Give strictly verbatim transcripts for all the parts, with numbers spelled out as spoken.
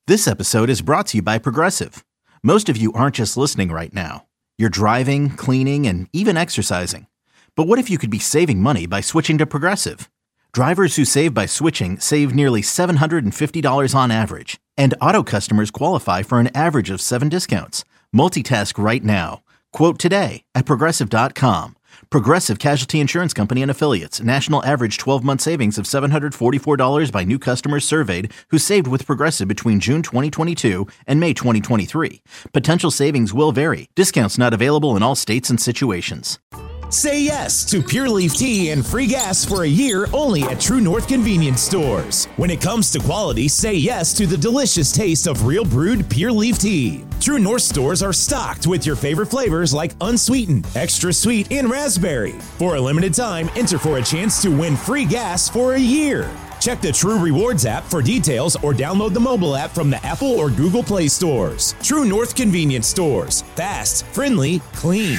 This episode is brought to you by Progressive. Most of you aren't just listening right now. You're driving, cleaning, and even exercising. But what if you could be saving money by switching to Progressive? Drivers who save by switching save nearly seven hundred fifty dollars on average. And auto customers qualify for an average of seven discounts. Multitask right now. Quote today at Progressive dot com. Progressive Casualty Insurance Company and Affiliates. National average twelve-month savings of seven hundred forty-four dollars by new customers surveyed who saved with Progressive between June twenty twenty-two and May twenty twenty-three. Potential savings will vary. Discounts not available in all states and situations. Say yes to Pure Leaf Tea and free gas for a year only at True North Convenience Stores. When it comes to quality, say yes to the delicious taste of real brewed Pure Leaf Tea. True North stores are stocked with your favorite flavors like unsweetened, extra sweet, and raspberry. For a limited time, enter for a chance to win free gas for a year. Check the True Rewards app for details or download the mobile app from the Apple or Google Play stores. True North Convenience Stores. Fast, friendly, clean.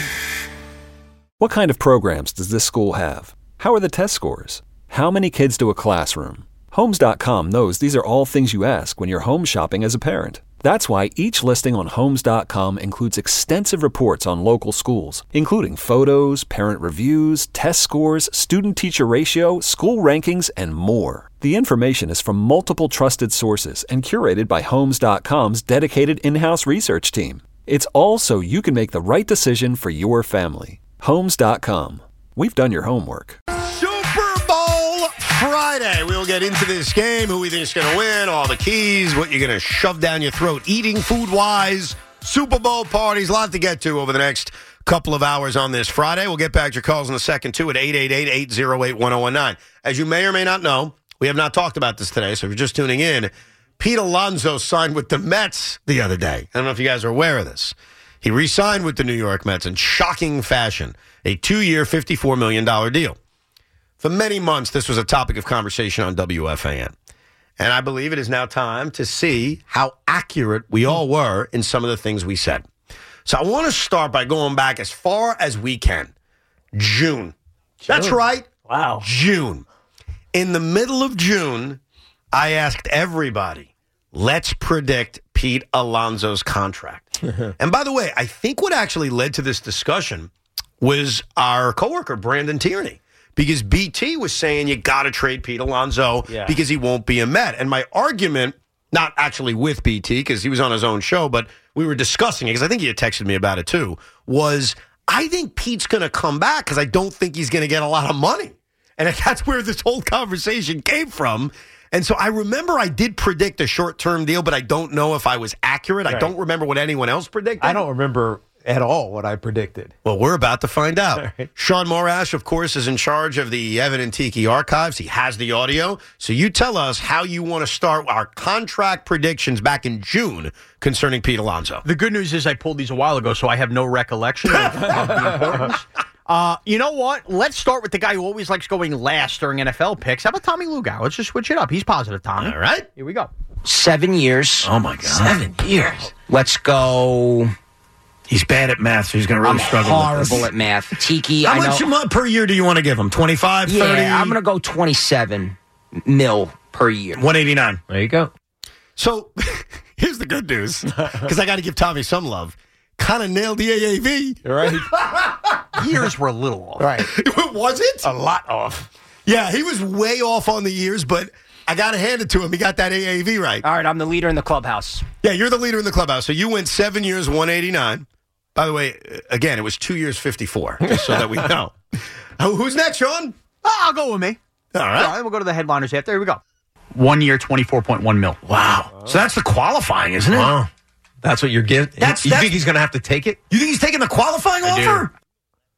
What kind of programs does this school have? How are the test scores? How many kids do a classroom? Homes dot com knows these are all things you ask when you're home shopping as a parent. That's why each listing on Homes dot com includes extensive reports on local schools, including photos, parent reviews, test scores, student-teacher ratio, school rankings, and more. The information is from multiple trusted sources and curated by Homes dot com's dedicated in-house research team. It's all so you can make the right decision for your family. Homes dot com. We've done your homework. Super Bowl Friday. We'll get into this game, who we think is going to win, all the keys, what you're going to shove down your throat, eating food-wise, Super Bowl parties, a lot to get to over the next couple of hours on this Friday. We'll get back to your calls in a second, too, at eight eight eight, eight oh eight, one oh one nine. As you may or may not know, we have not talked about this today, so if you're just tuning in, Pete Alonso signed with the Mets the other day. I don't know if you guys are aware of this. He re-signed with the New York Mets in shocking fashion, a two-year, fifty-four million dollars deal. For many months, this was a topic of conversation on W F A N. And I believe it is now time to see how accurate we all were in some of the things we said. So I want to start by going back as far as we can. June. June. That's right. Wow. June. In the middle of June, I asked everybody, let's predict Pete Alonso's contract. And by the way, I think what actually led to this discussion was our coworker, Brandon Tierney, because B T was saying you got to trade Pete Alonso yeah. because he won't be a Met. And my argument, not actually with B T because he was on his own show, but we were discussing it because I think he had texted me about it too, was I think Pete's going to come back because I don't think he's going to get a lot of money. And that's where this whole conversation came from. And so I remember I did predict a short-term deal, but I don't know if I was accurate. Right. I don't remember what anyone else predicted. I don't remember at all what I predicted. Well, we're about to find out. Right. Sean Morash, of course, is in charge of the Evan and Tiki archives. He has the audio. So you tell us how you want to start our contract predictions back in June concerning Pete Alonso. The good news is I pulled these a while ago, so I have no recollection of, of the importance. Uh, you know what? Let's start with the guy who always likes going last during N F L picks. How about Tommy Lugow? Let's just switch it up. He's positive, Tommy. All right. Here we go. Seven years. Oh, my God. Seven years. Let's go. He's bad at math, so he's going to really I'm struggle horrible with this. at math. Tiki, How I much know. a per year do you want to give him? twenty-five, yeah, thirty? I'm going to go twenty-seven mil per year. one eighty-nine. There you go. So here's the good news, because I got to give Tommy some love. Kind of nailed the A A V. Right. Years were a little off. Right. Was it? A lot off. Yeah, he was way off on the years, but I got to hand it to him. He got that A A V right. All right, I'm the leader in the clubhouse. Yeah, you're the leader in the clubhouse. So you went seven years, one eighty-nine. By the way, again, it was two years, fifty-four, just so that we know. Who's next, Sean? Oh, I'll go with me. All right. All right. We'll go to the headliners after. Here we go. One year, twenty-four point one mil. Wow. Oh. So that's the qualifying, isn't it? Wow. That's what you're giving? That's, you that's, think he's going to have to take it? You think he's taking the qualifying I offer? Do.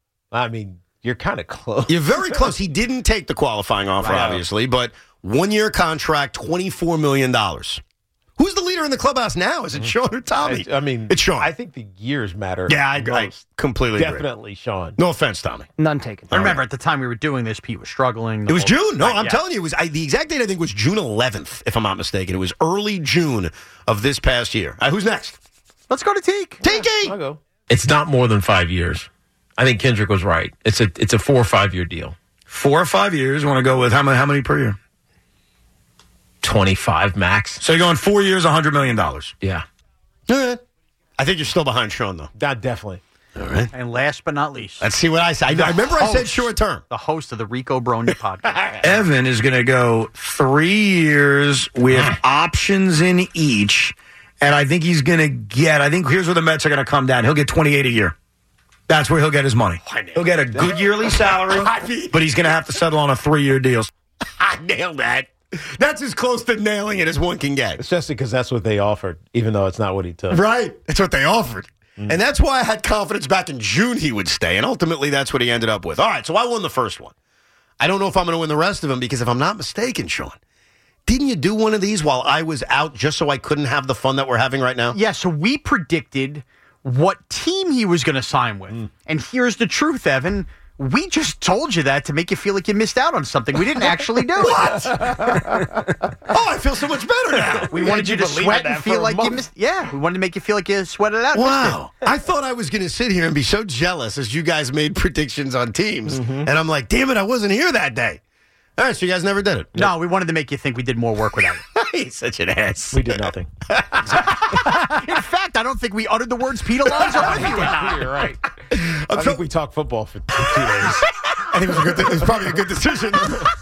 I mean, you're kind of close. You're very close. He didn't take the qualifying offer, Wow. obviously, but one-year contract, twenty-four million dollars. Who's the leader in the clubhouse now? Is it Sean or Tommy? I, I mean, it's Sean. I think the years matter. Yeah, I, I completely Definitely agree. Sean. No offense, Tommy. None taken. I remember at the time we were doing this, Pete was struggling. It was whole, June. No, right, I'm yeah. telling you, it was I, the exact date I think was June eleventh, if I'm not mistaken. It was early June of this past year. Right, who's next? Let's go to Teak. Tiki! I'll go. It's not more than five years. I think Kendrick was right. It's a it's a four or five year deal. Four or five years. Want to go with how many, how many per year? twenty-five max. So you're going four years, one hundred million dollars. Yeah. All right. I think you're still behind Sean, though. That definitely. All right. And last but not least, Let's see what I say. I, I remember I said short term. the host of the Rico Brony podcast. Evan is going to go three years with options in each, and I think he's going to get, I think here's where the Mets are going to come down. He'll get twenty-eight a year. That's where he'll get his money. He'll get a good yearly salary, but he's going to have to settle on a three-year deal. I nailed that. That's as close to nailing it as one can get. Especially because that's what they offered, even though it's not what he took. Right. That's what they offered. Mm. And that's why I had confidence back in June he would stay. And ultimately, that's what he ended up with. All right, so I won the first one. I don't know if I'm going to win the rest of them because if I'm not mistaken, Sean, didn't you do one of these while I was out just so I couldn't have the fun that we're having right now? Yeah, so we predicted what team he was going to sign with. Mm. And here's the truth, Evan. We just told you that to make you feel like you missed out on something. We didn't actually do it. Oh, I feel so much better now. We wanted you to sweat and feel like you missed. Yeah, we wanted to make you feel like you sweated out. Wow. I thought I was going to sit here and be so jealous as you guys made predictions on teams. Mm-hmm. And I'm like, damn it, I wasn't here that day. All right, so you guys never did it. No, we wanted to make you think we did more work without it. He's such an ass. We did nothing. In fact, I don't think we uttered the words Pete Alonso with you. You're right. I so, think we talked football for two days. I think it was, a good th- it was probably a good decision.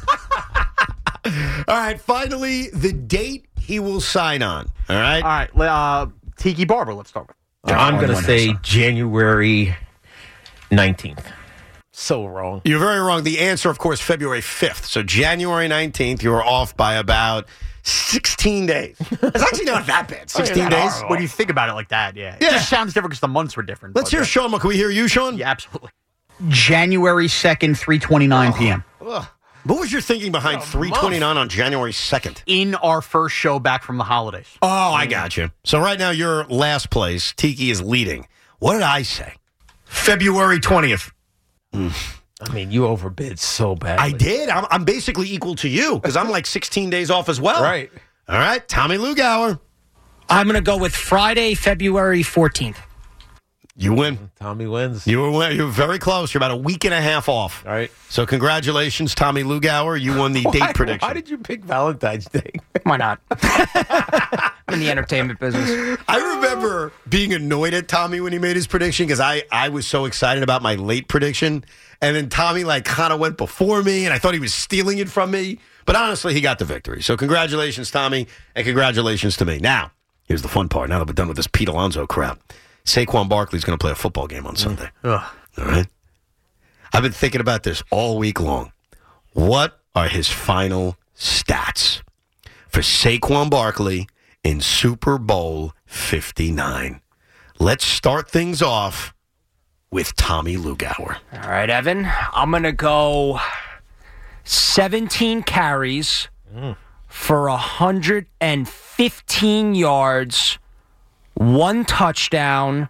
All right, finally, the date he will sign on. All right? All right, uh, Tiki Barber, let's start with. Yeah, I'm going to say January nineteenth. So wrong. You're very wrong. The answer, of course, February fifth. So January nineteenth, you were off by about sixteen days. It's actually not that bad. sixteen days? Horrible. When you think about it like that, yeah. yeah. It just sounds different because the months were different. Let's hear yeah. Sean. Can we hear you, Sean? Yeah, absolutely. January second, three twenty-nine p.m. Oh. What was your thinking behind three twenty-nine on January second? In our first show back from the holidays. Oh, I got you. So right now, you're last place. Tiki is leading. What did I say? February twentieth. Mm. I mean, you overbid so badly. I did. I'm, I'm basically equal to you because I'm like sixteen days off as well. Right. All right. Tommy Lugauer. I'm going to go with Friday, February fourteenth. You win. Tommy wins. You were you were very close. You're about a week and a half off. All right. So congratulations, Tommy Lugauer. You won the why, date prediction. Why did you pick Valentine's Day? Why not? I'm in the entertainment business. I remember being annoyed at Tommy when he made his prediction because I, I was so excited about my late prediction. And then Tommy like kind of went before me, and I thought he was stealing it from me. But honestly, he got the victory. So congratulations, Tommy, and congratulations to me. Now, here's the fun part. Now that we're done with this Pete Alonso crap. Saquon Barkley's going to play a football game on Sunday. Mm. All right? I've been thinking about this all week long. What are his final stats for Saquon Barkley in Super Bowl fifty-nine? Let's start things off with Tommy Lugauer. All right, Evan. I'm going to go seventeen carries mm. for one hundred fifteen yards, one touchdown,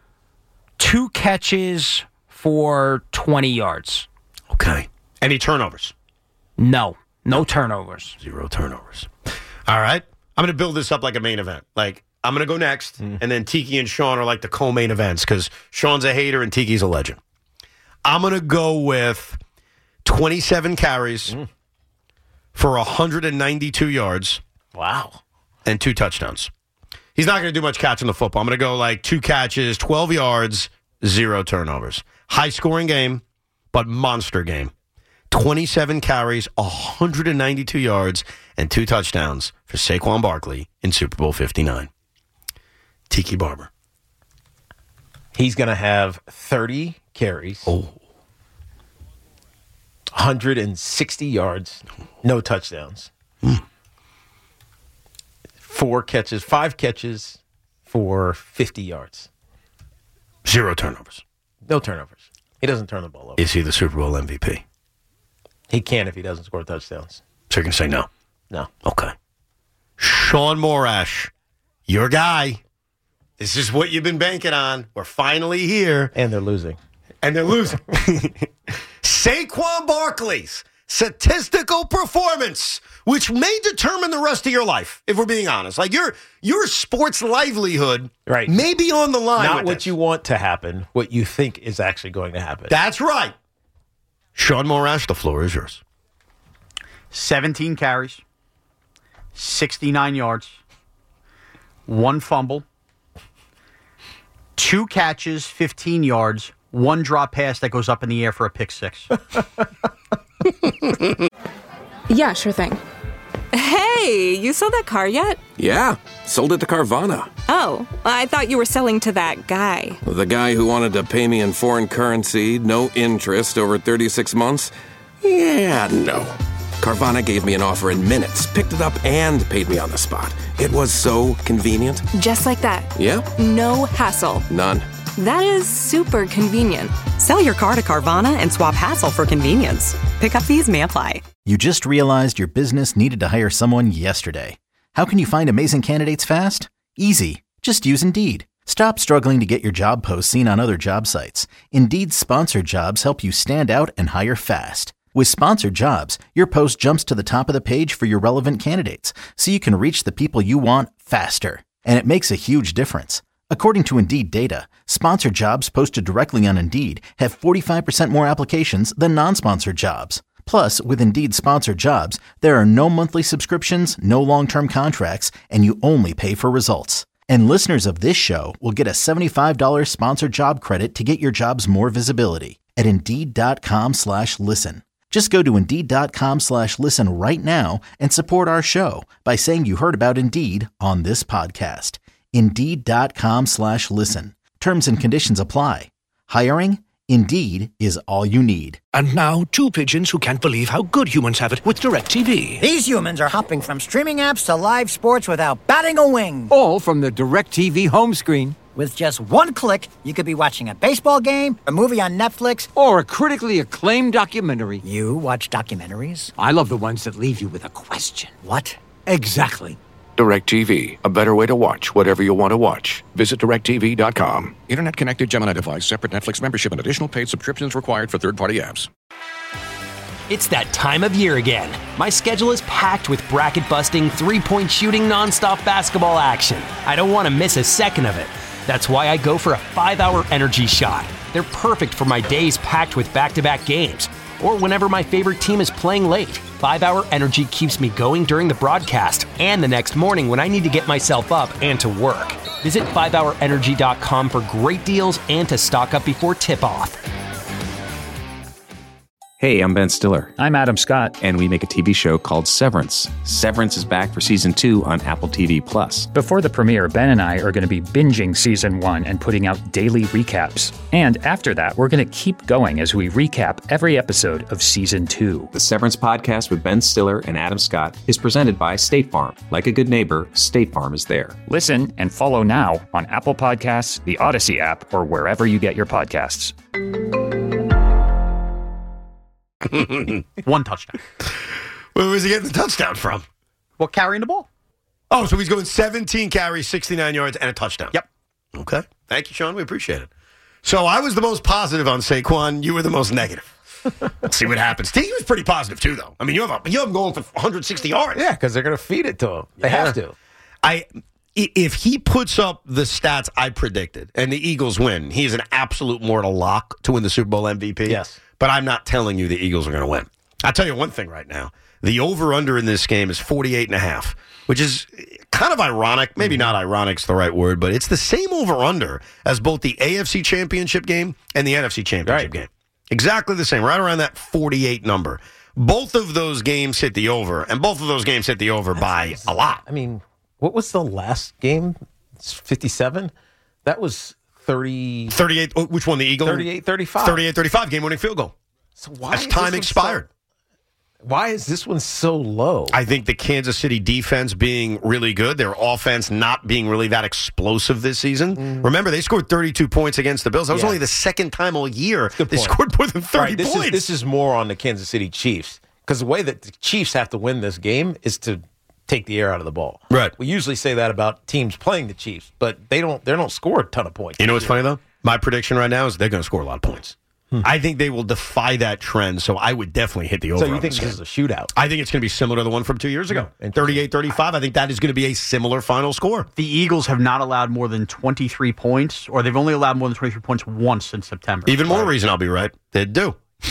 two catches for twenty yards. Okay. Any turnovers? No. No turnovers. Zero turnovers. All right. I'm going to build this up like a main event. Like, I'm going to go next, mm. and then Tiki and Sean are like the co-main events because Sean's a hater and Tiki's a legend. I'm going to go with twenty-seven carries mm. for one hundred ninety-two yards. Wow. And two touchdowns. He's not going to do much catching the football. I'm going to go like two catches, twelve yards, zero turnovers. High-scoring game, but monster game. twenty-seven carries, one hundred ninety-two yards, and two touchdowns for Saquon Barkley in Super Bowl fifty-nine. Tiki Barber. He's going to have thirty carries. Oh. one hundred sixty yards, no touchdowns. Mm. Four catches, five catches for fifty yards. Zero turnovers. No turnovers. He doesn't turn the ball over. Is he the Super Bowl M V P? He can if he doesn't score touchdowns. So you're going to say no? No. Okay. Sean Morash, your guy. This is what you've been banking on. We're finally here. And they're losing. And they're losing. Saquon Barkley's statistical performance, which may determine the rest of your life, if we're being honest. Like your your sports livelihood right. may be on the line. Not with what this. you want to happen, what you think is actually going to happen. That's right. Sean Morash, the floor is yours. seventeen carries, sixty-nine yards, one fumble, two catches, fifteen yards, one drop pass that goes up in the air for a pick six. Yeah, sure thing. Hey, you sold that car yet? Yeah, sold it to Carvana. Oh, I thought you were selling to that guy. The guy who wanted to pay me in foreign currency, no interest, over thirty-six months? Yeah, no. Carvana gave me an offer in minutes, picked it up, and paid me on the spot. It was so convenient. Just like that. Yep. No hassle. None. That is super convenient. Sell your car to Carvana and swap hassle for convenience. Pickup fees may apply. You just realized your business needed to hire someone yesterday. How can you find amazing candidates fast? Easy. Just use Indeed. Stop struggling to get your job posts seen on other job sites. Indeed's sponsored jobs help you stand out and hire fast. With sponsored jobs, your post jumps to the top of the page for your relevant candidates, so you can reach the people you want faster. And it makes a huge difference. According to Indeed data, sponsored jobs posted directly on Indeed have forty-five percent more applications than non-sponsored jobs. Plus, with Indeed sponsored jobs, there are no monthly subscriptions, no long-term contracts, and you only pay for results. And listeners of this show will get a seventy-five dollars sponsored job credit to get your jobs more visibility at Indeed.com slash listen. Just go to Indeed.com slash listen right now and support our show by saying you heard about Indeed on this podcast. Indeed.com slash listen. Terms and conditions apply. Hiring? Indeed is all you need. And now, two pigeons who can't believe how good humans have it with DirecTV. These humans are hopping from streaming apps to live sports without batting a wing. All from the DirecTV home screen. With just one click, you could be watching a baseball game, a movie on Netflix, or a critically acclaimed documentary. You watch documentaries? I love the ones that leave you with a question. What? Exactly. DirecTV, a better way to watch whatever you want to watch. Visit direct T V dot com. Internet connected Gemini device, separate Netflix membership, and additional paid subscriptions required for third-party apps. It's that time of year again. My schedule is packed with bracket-busting, three-point shooting, nonstop basketball action. I don't want to miss a second of it. That's why I go for a five-hour energy shot. They're perfect for my days packed with back-to-back games, or whenever my favorite team is playing late. five-hour energy keeps me going during the broadcast and the next morning when I need to get myself up and to work. Visit five hour energy dot com for great deals and to stock up before tip-off. Hey, I'm Ben Stiller. I'm Adam Scott. And we make a T V show called Severance. Severance is back for season two on Apple T V Plus. Before the premiere, Ben and I are going to be binging season one and putting out daily recaps. And after that, we're going to keep going as we recap every episode of season two. The Severance podcast with Ben Stiller and Adam Scott is presented by State Farm. Like a good neighbor, State Farm is there. Listen and follow now on Apple Podcasts, the Odyssey app, or wherever you get your podcasts. One touchdown. Where was he getting the touchdown from? Well, carrying the ball. Oh, so he's going seventeen carries, sixty-nine yards, and a touchdown. Yep. Okay. Thank you, Sean. We appreciate it. So I was the most positive on Saquon. You were the most negative. Let's see what happens. T was pretty positive, too, though. I mean, you have, a, you have him going for one hundred sixty yards. Yeah, because they're going to feed it to him. They Yeah. have to. I If he puts up the stats I predicted and the Eagles win, he is an absolute mortal lock to win the Super Bowl M V P. Yes. But I'm not telling you the Eagles are going to win. I'll tell you one thing right now. The over-under in this game is forty-eight and a half, which is kind of ironic. Maybe not ironic's the right word, but it's the same over-under as both the A F C Championship game and the N F C Championship Right. game. Exactly the same, right around that forty-eight number. Both of those games hit the over, and both of those games hit the over by a lot. I mean, what was the last game? It's fifty-seven? That was thirty... thirty-eight, oh, which one, the Eagle? thirty-eight thirty-five. thirty-eight thirty-five, game-winning field goal. So why As is time this one expired. So, why is this one so low? I think the Kansas City defense being really good, their offense not being really that explosive this season. Mm. Remember, they scored thirty-two points against the Bills. That was Yeah. only the second time all year they point. scored more than thirty Right, this points. Is, this is more on the Kansas City Chiefs. Because the way that the Chiefs have to win this game is to take the air out of the ball. Right. We usually say that about teams playing the Chiefs, but they don't they don't score a ton of points. You know what's funny, though? My prediction right now is they're going to score a lot of points. Hmm. I think they will defy that trend, so I would definitely hit the over. So you on think this this game. is a shootout? I think it's going to be similar to the one from two years ago. thirty-eight thirty-five, I think that is going to be a similar final score. The Eagles have not allowed more than twenty-three points, or they've only allowed more than twenty-three points once in September. Even more reason I'll be right. They do.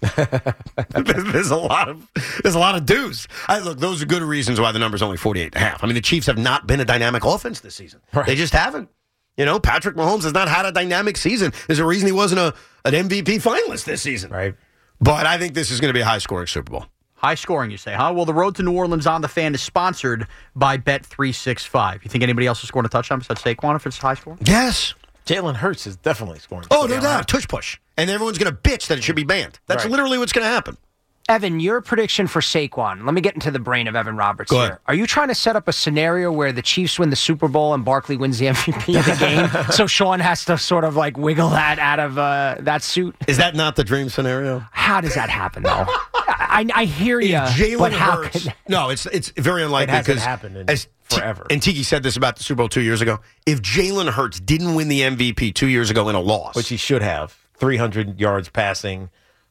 there's a lot of there's a lot of dues. I, look, those are good reasons why the number's only forty-eight and a half. I mean, the Chiefs have not been a dynamic offense this season. Right. They just haven't. You know, Patrick Mahomes has not had a dynamic season. There's a reason he wasn't a an M V P finalist this season. Right. But I think this is going to be a high-scoring Super Bowl. High scoring, you say, huh? Well, the road to New Orleans on the Fan is sponsored by Bet three sixty-five. You think anybody else is scoring a touchdown besides Saquon if it's high scoring? Yes. Jalen Hurts is definitely scoring. Oh, no doubt. Tush push. And everyone's going to bitch that it should be banned. That's Right. literally what's going to happen. Evan, your prediction for Saquon. Let me get into the brain of Evan Roberts Go here. ahead. Are you trying to set up a scenario where the Chiefs win the Super Bowl and Barkley wins the M V P of the game? So Sean has to sort of like wiggle that out of uh, that suit? Is that not the dream scenario? How does that happen, though? I, I hear you, Jalen but how Hurts. can... No, it's it's very unlikely It hasn't because happened in as T- forever. and Tiki said this about the Super Bowl two years ago. If Jalen Hurts didn't win the M V P two years ago in a loss, Which he should have. three hundred yards passing,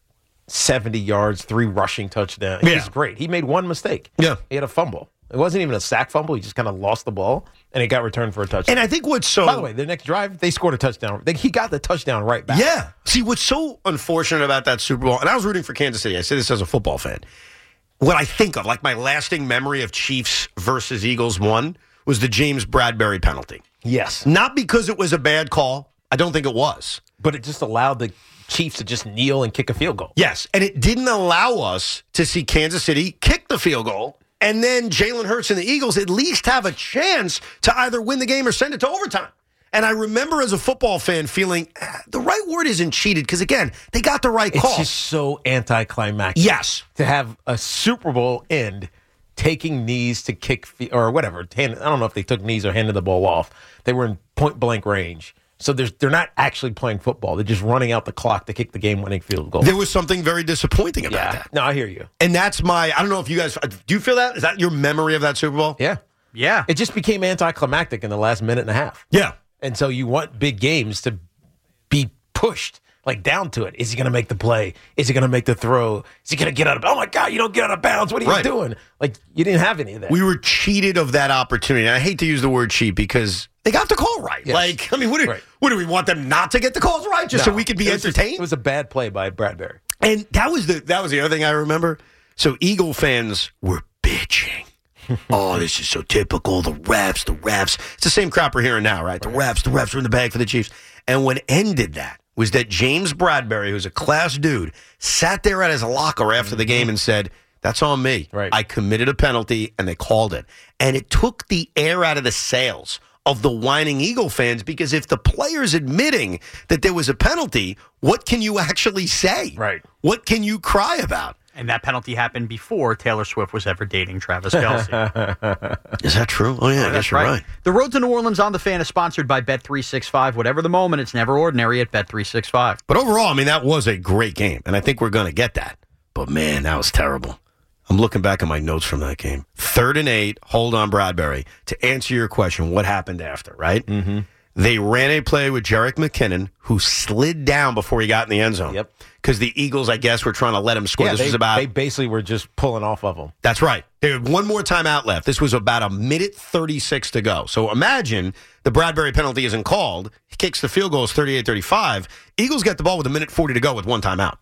seventy yards, three rushing touchdowns. Yeah. He's great. He made one mistake. Yeah. He had a fumble. It wasn't even a sack fumble. He just kind of lost the ball, and it got returned for a touchdown. and I think what's so By the way, the next drive, they scored a touchdown. They, he got the touchdown right back. Yeah. See, what's so unfortunate about that Super Bowl, and I was rooting for Kansas City. I say this as a football fan. What I think of, like my lasting memory of Chiefs versus Eagles one, was the James Bradbury penalty. Yes. Not because it was a bad call. I don't think it was. But it just allowed the Chiefs to just kneel and kick a field goal. Yes, and it didn't allow us to see Kansas City kick the field goal, and then Jalen Hurts and the Eagles at least have a chance to either win the game or send it to overtime. And I remember as a football fan feeling, ah, the right word isn't cheated, because, again, they got the right It's call. just so anticlimactic. Yes. To have a Super Bowl end taking knees to kick, fe- or whatever. Hand, I don't know if they took knees or handed the ball off. They were in point-blank range. So there's, they're not actually playing football. They're just running out the clock to kick the game-winning field goal. There was something very disappointing about yeah. that. No, I hear you. And that's my, I don't know if you guys, do you feel that? Is that your memory of that Super Bowl? Yeah. Yeah. It just became anticlimactic in the last minute and a half. Yeah. And so you want big games to be pushed, like, down to it. Is he going to make the play? Is he going to make the throw? Is he going to get out of, oh, my God, you don't get out of bounds. What are you Right. doing? Like, you didn't have any of that. We were cheated of that opportunity. And I hate to use the word cheat because they got the call right. Yes. Like, I mean, what do, Right. what do we want them not to get the calls right just No. so we could be It was just- entertained? it was a bad play by Bradbury. And that was the that was the other thing I remember. So Eagle fans were bitching. Oh, this is so typical. The refs, the refs. It's the same crap we're hearing now, right? The refs, the refs are in the bag for the Chiefs. And what ended that was that James Bradbury, who's a class dude, sat there at his locker after the game and said, that's on me. Right. I committed a penalty, and they called it. And it took the air out of the sails of the whining Eagle fans, because if the player's admitting that there was a penalty, what can you actually say? Right. What can you cry about? And that penalty happened before Taylor Swift was ever dating Travis Kelce. Is that true? Oh, yeah, I guess That's you're right. The road to New Orleans on the Fan is sponsored by Bet three sixty-five. Whatever the moment, it's never ordinary at Bet three sixty-five. But overall, I mean, that was a great game, and I think we're going to get that. But, man, that was terrible. I'm looking back at my notes from that game. Third and eight, hold on, Bradbury. To answer your question, what happened after, right? Mm-hmm. They ran a play with Jerick McKinnon, who slid down before he got in the end zone. Yep. Because the Eagles, I guess, were trying to let him score. Yeah, this they, was about... they basically were just pulling off of him. That's right. They had one more timeout left. This was about a minute thirty-six to go. So imagine the Bradbury penalty isn't called. He kicks the field goal. It's thirty-eight thirty-five. Eagles get the ball with a minute forty to go with one timeout.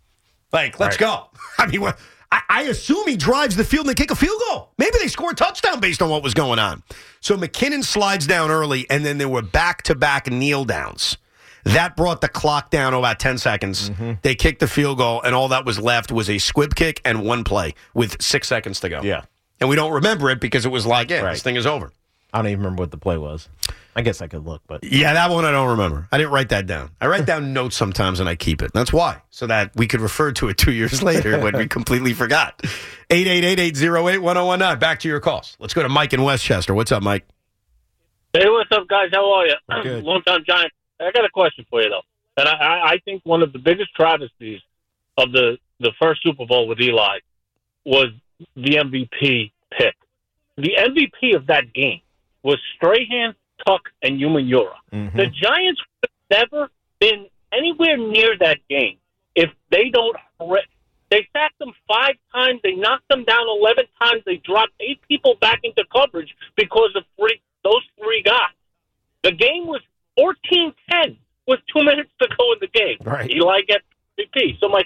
Like, let's Right. go. I mean, what? I, I assume he drives the field and they kick a field goal. Maybe they score a touchdown based on what was going on. So McKinnon slides down early, and then there were back-to-back kneel downs. That brought the clock down to about ten seconds. Mm-hmm. They kicked the field goal, and all that was left was a squib kick and one play with six seconds to go. Yeah. And we don't remember it because it was like, yeah, Right. this thing is over. I don't even remember what the play was. I guess I could look, but Yeah, that one I don't remember. I didn't write that down. I write down notes sometimes and I keep it. That's why, so that we could refer to it two years later when we completely forgot. eight eight eight, eight oh eight, one oh one nine. Back to your calls. Let's go to Mike in Westchester. What's up, Mike? Hey, what's up, guys? How are you? Good. Long-time Giant. I got a question for you, though. And I, I, I think one of the biggest travesties of the, the first Super Bowl with Eli was the M V P pick. The M V P of that game was Strahan, Tuck, and Umanura. Mm-hmm. The Giants would have never been anywhere near that game if they don't... They sacked them five times. They knocked them down eleven times. They dropped eight people back into coverage because of three, those three guys. The game was fourteen ten with two minutes to go in the game. Right. Eli gets M V P. So my question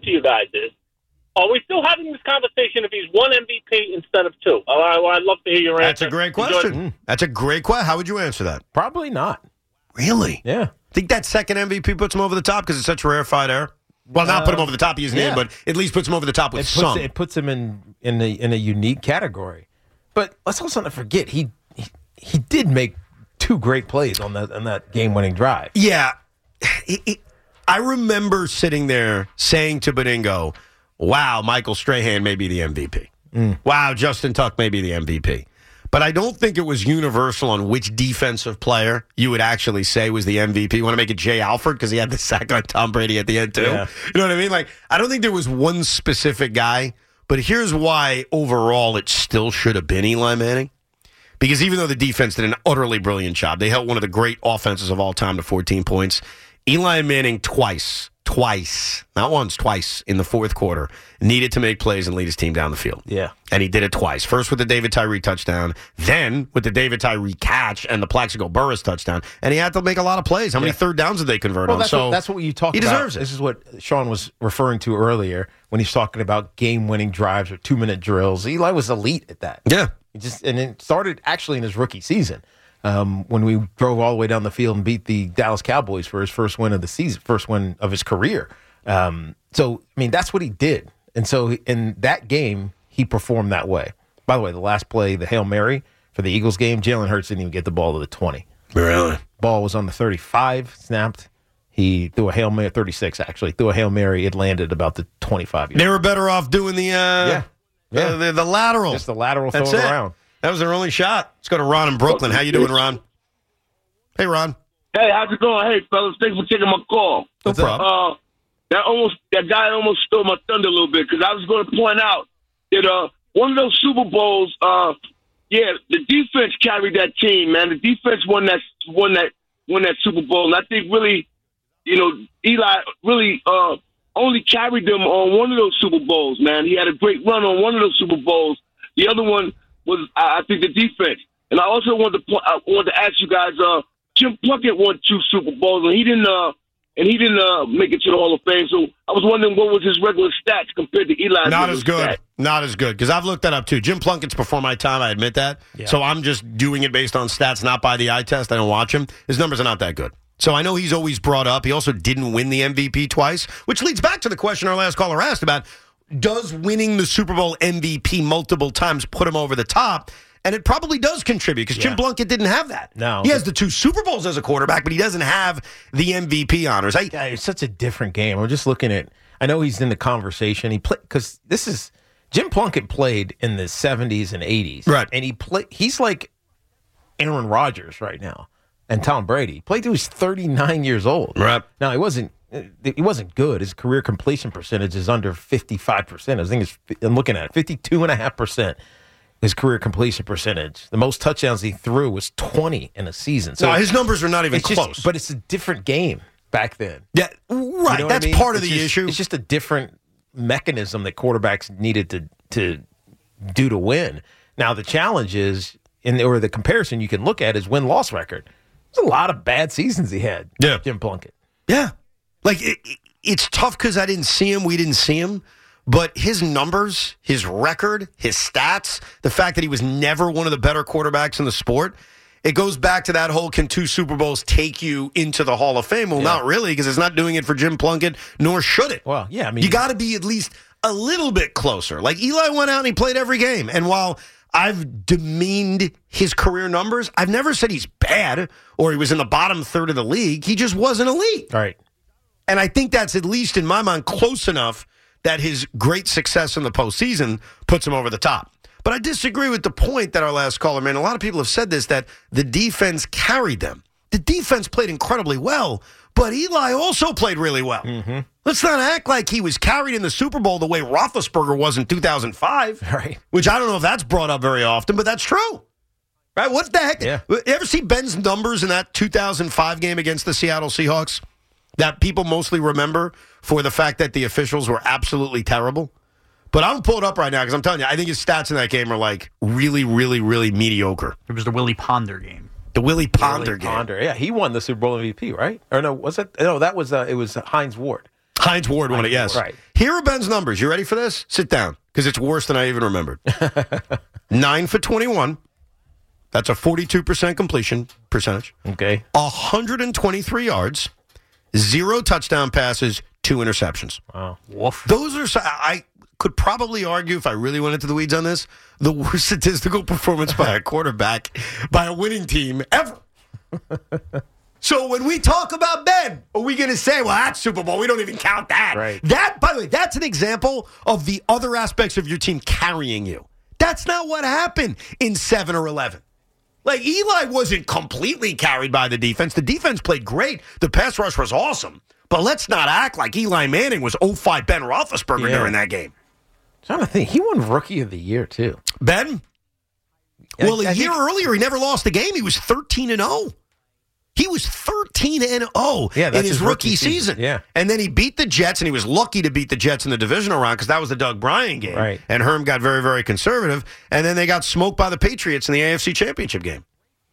question to you guys is, are we still having this conversation if he's one M V P instead of two? I, I, I'd love to hear your That's answer. a great question. Mm. That's a great question. How would you answer that? Probably not. Really? Yeah. Think that second M V P puts him over the top because it's such a rarefied air? Well, not uh, put him over the top, he isn't yeah. in, but at least puts him over the top with it puts, some. It puts him in in a, in a unique category. But let's also not forget, he he, he did make two great plays on that on that game-winning drive. Yeah. It, it, I remember sitting there saying to Beningo, wow, Michael Strahan may be the M V P. Mm. Wow, Justin Tuck may be the M V P. But I don't think it was universal on which defensive player you would actually say was the M V P. You want to make it Jay Alford because he had the sack on Tom Brady at the end, too? Yeah. You know what I mean? Like, I don't think there was one specific guy, but here's why overall it still should have been Eli Manning. Because even though the defense did an utterly brilliant job, they held one of the great offenses of all time to fourteen points. Eli Manning twice, twice, not once, twice in the fourth quarter, needed to make plays and lead his team down the field. Yeah. And he did it twice. First with the David Tyree touchdown, then with the David Tyree catch and the Plaxico Burress touchdown. And he had to make a lot of plays. How many yeah. third downs did they convert well, on? That's so what, that's what you talk he about. He deserves it. This is what Sean was referring to earlier when he's talking about game-winning drives or two-minute drills. Eli was elite at that. Yeah. He just And it started actually in his rookie season. Um, when we drove all the way down the field and beat the Dallas Cowboys for his first win of the season, first win of his career. Um, so, I mean, that's what he did. And so in that game, he performed that way. By the way, the last play, the Hail Mary for the Eagles game, Jalen Hurts didn't even get the ball to the twenty. Really? Ball was on the thirty-five, snapped. He threw a Hail Mary, thirty-six actually, threw a Hail Mary. It landed about the twenty-five. They were better off doing the, uh, yeah. Yeah. Uh, the, the lateral. Just the lateral That's throwing it. around. That was their only shot. Let's go to Ron in Brooklyn. How you doing, Ron? Hey, Ron. Hey, how's it going? Hey, fellas, thanks for taking my call. No problem. Uh, that almost that guy almost stole my thunder a little bit because I was going to point out that uh, one of those Super Bowls, uh, yeah, the defense carried that team, man. The defense won that won that won that Super Bowl, and I think really, you know, Eli really uh, only carried them on one of those Super Bowls, man. He had a great run on one of those Super Bowls. The other one was, I think, the defense. And I also wanted to I wanted to ask you guys, uh, Jim Plunkett won two Super Bowls, and he didn't uh, and he didn't uh, make it to the Hall of Fame. So I was wondering what was his regular stats compared to Eli's. Not as good. Stats. Not as good because I've looked that up too. Jim Plunkett's before my time. I admit that. Yeah. So I'm just doing it based on stats, not by the eye test. I don't watch him. His numbers are not that good. So I know he's always brought up. He also didn't win the M V P twice, which leads back to the question our last caller asked about: does winning the Super Bowl M V P multiple times put him over the top? And it probably does contribute because yeah. Jim Plunkett didn't have that. No. He has the two Super Bowls as a quarterback, but he doesn't have the M V P honors. I, yeah, it's such a different game. I'm just looking at, I know he's in the conversation. He played, because this is, Jim Plunkett played in the seventies and eighties. Right. And he played, he's like Aaron Rodgers right now and Tom Brady. He played till he was thirty-nine years old. Right. Now, he wasn't, he wasn't good. His career completion percentage is under fifty-five percent. I think it's, I'm looking at it, fifty-two point five percent. His career completion percentage. The most touchdowns he threw was twenty in a season. So no, his numbers are not even close. Just, but it's a different game back then. Yeah, right. You know That's I mean? part of it's the just, issue. It's just a different mechanism that quarterbacks needed to to do to win. Now the challenge is, in or the comparison you can look at is win-loss record. There's a lot of bad seasons he had. Yeah, Jim Plunkett. Yeah, like it, it's tough because I didn't see him. We didn't see him. But his numbers, his record, his stats, the fact that he was never one of the better quarterbacks in the sport, it goes back to that whole, can two Super Bowls take you into the Hall of Fame? Well, yeah. not really, because it's not doing it for Jim Plunkett, nor should it. Well, yeah, I mean, you got to be at least a little bit closer. Like Eli went out and he played every game. And while I've demeaned his career numbers, I've never said he's bad or he was in the bottom third of the league. He just wasn't elite. Right. And I think that's, at least in my mind, close enough that his great success in the postseason puts him over the top. But I disagree with the point that our last caller made. A lot of people have said this, that the defense carried them. The defense played incredibly well, but Eli also played really well. Mm-hmm. Let's not act like he was carried in the Super Bowl the way Roethlisberger was in two thousand five, right? Which I don't know if that's brought up very often, but that's true. Right? What the heck? Yeah. You ever see Ben's numbers in that two thousand five game against the Seattle Seahawks that people mostly remember for the fact that the officials were absolutely terrible? But I'm pull it up right now because I'm telling you, I think his stats in that game are like really, really, really mediocre. It was the Willie Ponder game. The Willie Ponder Willie game. Ponder, yeah, he won the Super Bowl M V P, right? Or no, was it? No, that was uh, it was Hines Ward. Heinz Ward won it, yes. Right. Here are Ben's numbers. You ready for this? Sit down, because it's worse than I even remembered. nine for twenty-one. That's a forty-two percent completion percentage. Okay. one hundred twenty-three yards, zero touchdown passes, two interceptions. Wow. Woof. Those are, I could probably argue, if I really went into the weeds on this, the worst statistical performance by a quarterback by a winning team ever. So when we talk about Ben, are we going to say, well, that's Super Bowl, we don't even count that? Right. That, by the way, that's an example of the other aspects of your team carrying you. That's not what happened in seven or eleven. Like, Eli wasn't completely carried by the defense. The defense played great. The pass rush was awesome. But let's not act like Eli Manning was oh five Ben Roethlisberger Yeah. during that game. I'm trying to think. He won Rookie of the Year, too. Ben? Yeah, Well, a I year think- earlier, he never lost a game. He was thirteen and oh. He was thirteen and oh Yeah, in that's his, his rookie, rookie season. season. Yeah. And then he beat the Jets, and he was lucky to beat the Jets in the divisional round because that was the Doug Bryan game. Right. And Herm got very, very conservative. And then they got smoked by the Patriots in the A F C Championship game.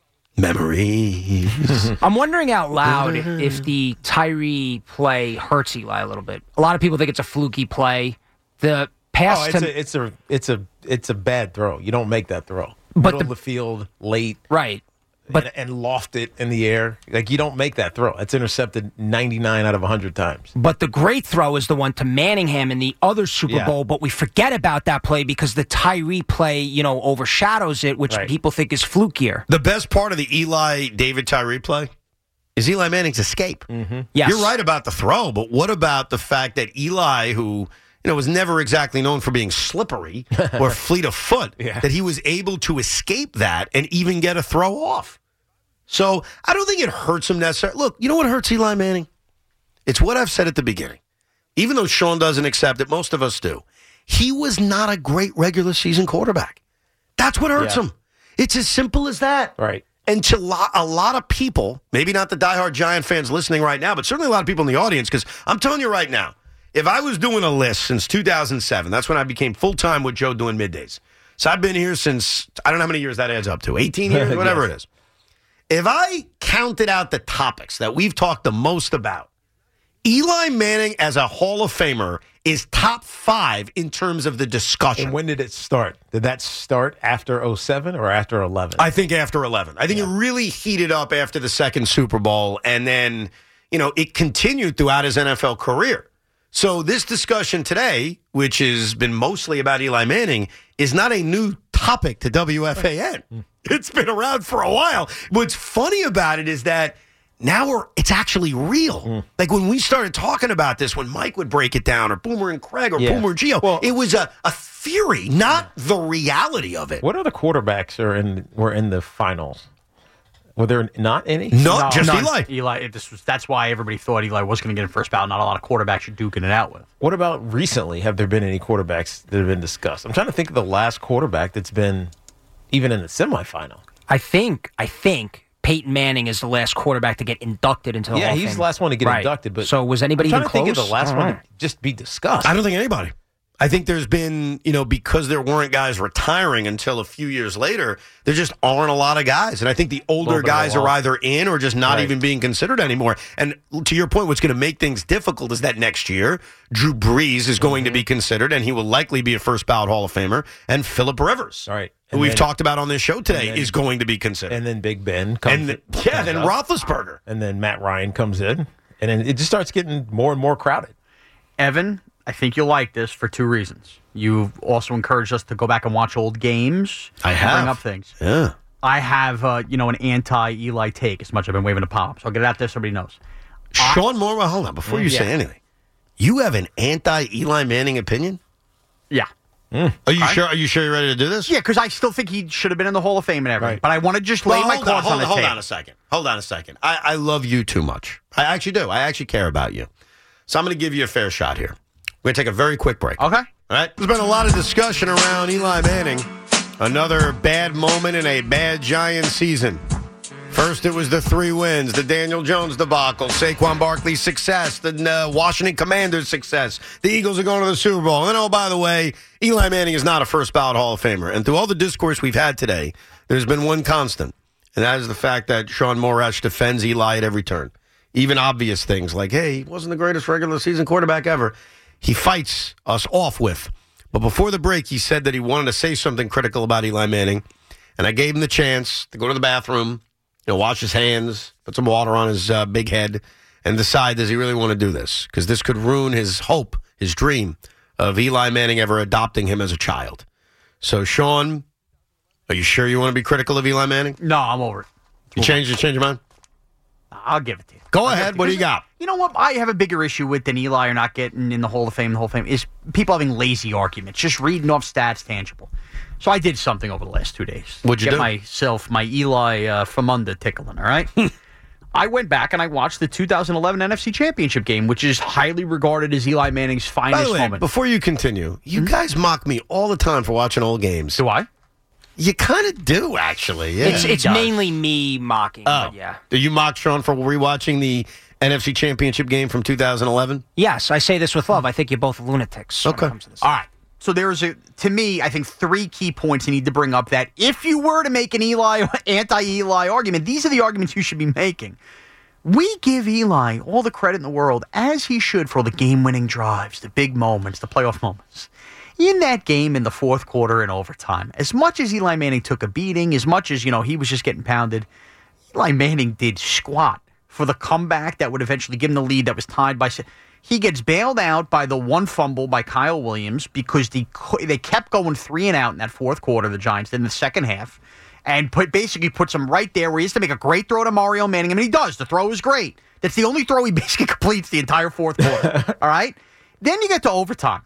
Memories. I'm wondering out loud if the Tyree play hurts Eli a little bit. A lot of people think it's a fluky play. The pass Oh, it's to a, it's a it's a it's a bad throw. You don't make that throw. But Middle the- of the field, late, right. But and, and loft it in the air. Like, you don't make that throw. It's intercepted ninety-nine out of one hundred times. But the great throw is the one to Manningham in the other Super Yeah. Bowl, but we forget about that play because the Tyree play, you know, overshadows it, which Right. people think is flukier. The best part of the Eli David Tyree play is Eli Manning's escape. Mm-hmm. Yes. You're right about the throw, but what about the fact that Eli, who you know was never exactly known for being slippery or fleet of foot, Yeah. that he was able to escape that and even get a throw off? So I don't think it hurts him necessarily. Look, you know what hurts Eli Manning? It's what I've said at the beginning. Even though Sean doesn't accept it, most of us do. He was not a great regular season quarterback. That's what hurts Yeah. him. It's as simple as that. Right. And to lo- a lot of people, maybe not the diehard Giant fans listening right now, but certainly a lot of people in the audience, because I'm telling you right now, if I was doing a list since two thousand seven, that's when I became full-time with Joe doing middays. So I've been here since, I don't know how many years that adds up to, eighteen years, whatever Yes. it is. If I counted out the topics that we've talked the most about, Eli Manning as a Hall of Famer is top five in terms of the discussion. And when did it start? Did that start after oh seven or after eleven? I think after eleven. I think it really heated up after the second Super Bowl, and then, you know, it continued throughout his N F L career. So this discussion today, which has been mostly about Eli Manning, is not a new topic to W F A N. It's been around for a while. What's funny about it is that now we're, it's actually real. Mm. Like when we started talking about this, when Mike would break it down, or Boomer and Craig, or Yeah. Boomer and Gio, it was a, a theory, not the reality of it. What other quarterbacks are in were in the finals? Were there not any? No, just none. Eli. Eli. This was that's why everybody thought Eli was going to get in first ballot. Not a lot of quarterbacks you're duking it out with. What about recently? Have there been any quarterbacks that have been discussed? I'm trying to think of the last quarterback that's been even in the semifinal. I think, I think Peyton Manning is the last quarterback to get inducted into the Yeah, Hall of he's Fame. the last one to get Right. inducted. But so was anybody I'm even trying to close? think of the last I one don't to just be discussed. I don't think anybody. I think there's been, you know, because there weren't guys retiring until a few years later, there just aren't a lot of guys. And I think the older Little bit of a guys are loss. either in or just not Right. even being considered anymore. And to your point, what's going to make things difficult is that next year, Drew Brees is going to be considered, and he will likely be a first ballot Hall of Famer. And Phillip Rivers, All right. who And we've then- talked about on this show today, and then- is going to be considered. And then Big Ben comes And the- comes yeah, then up. Roethlisberger. And then Matt Ryan comes in. And then it just starts getting more and more crowded. Evan, I think you'll like this for two reasons. You've also encouraged us to go back and watch old games. I and have. Bring up things. Yeah. I have, uh, you know, an anti-Eli take as much as I've been waving a pop. So I'll get it out there so everybody knows. Sean Moore, well, hold on. Before you Yeah. say anything, you have an anti-Eli Manning opinion? Yeah. Are you I- sure? Are you sure you're ready to do this? Yeah, because I still think he should have been in the Hall of Fame and everything. Right. But I want to just lay Well, my hold on, cards hold on the on, hold table. on a second. Hold on a second. I, I love you too much. I actually do. I actually care about you. So I'm going to give you a fair shot here. We're going to take a very quick break. Okay. All right. There's been a lot of discussion around Eli Manning. Another bad moment in a bad Giant season. First, it was the three wins, the Daniel Jones debacle, Saquon Barkley's success, the uh, Washington Commanders' success. The Eagles are going to the Super Bowl. And, oh, by the way, Eli Manning is not a first-ballot Hall of Famer. And through all the discourse we've had today, there's been one constant, and that is the fact that Sean Morash defends Eli at every turn. even obvious things like, hey, he wasn't the greatest regular season quarterback ever, he fights us off with. But before the break, he said that he wanted to say something critical about Eli Manning, and I gave him the chance to go to the bathroom, you know, wash his hands, put some water on his uh, big head, and decide, does he really want to do this? Because this could ruin his hope, his dream of Eli Manning ever adopting him as a child. So, Sean, are you sure you want to be critical of Eli Manning? No, I'm over it. You change, you change your mind? I'll give it to you. Go I'll ahead. What do you got? You know what? I have a bigger issue with than Eli or not getting in the Hall of Fame. The Hall of Fame is people having lazy arguments, just reading off stats, tangible. So I did something over the last two days. What'd you Get do? myself my Eli uh, from under tickling. All right. I went back and I watched the two thousand eleven N F C Championship game, which is highly regarded as Eli Manning's finest By the way, moment. before you continue, you guys mock me all the time for watching old games. Do I? You kind of do, actually. Yeah. It's it's mainly me mocking. Oh, But yeah. Do you mock Sean for rewatching the N F C Championship game from two thousand eleven? Yes, I say this with love. I think you're both lunatics. when it Okay. comes to this. All right. So there's a, to me, I think three key points you need to bring up that if you were to make an Eli, anti-Eli argument, these are the arguments you should be making. We give Eli all the credit in the world, as he should, for all the game-winning drives, the big moments, the playoff moments. In that game in the fourth quarter and overtime, as much as Eli Manning took a beating, as much as, you know, he was just getting pounded, Eli Manning did squat for the comeback that would eventually give him the lead that was tied by... He gets bailed out by the one fumble by Kyle Williams because the, they kept going three and out in that fourth quarter, the Giants, in the second half, and put, basically puts him right there where he has to make a great throw to Mario Manning. I mean, he does. The throw is great. That's the only throw he basically completes the entire fourth quarter. All right? Then you get to overtime.